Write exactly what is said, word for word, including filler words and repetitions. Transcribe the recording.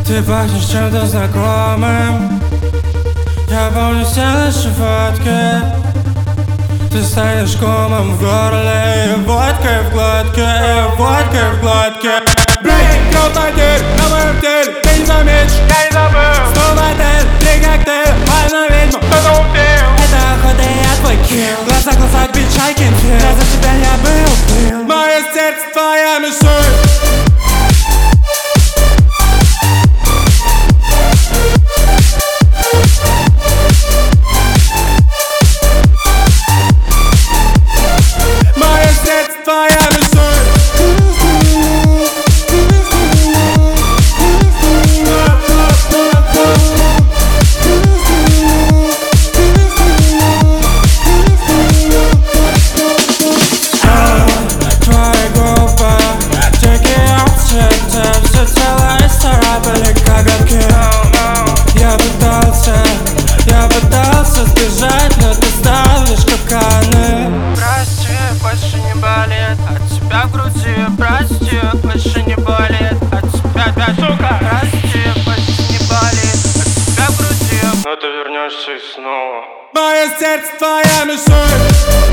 Ты пахнешь чем-то знакомым. Я помню все наши фотки. Ты станешь комом в горле и водкой в глотке, и водкой в глотке. Блин, потерь на моем теле, ты не заметишь, я не забыл. Снова отель, три коктейля, паль на ведьму, кто-то убил. Это охота, я твой килл. Глаза, глаза, бичайкин фил. Я за тебя не был, был. Мое сердце, твоя мишень. Я пытался, я пытался сбежать, но ты ставишь капканы. Прости, больше не болит от тебя в груди. Прости, больше не болит от тебя опять, сука. Прости, больше не болит от тебя в груди. Но ты вернешься и снова. Мое сердце, твоя мишень.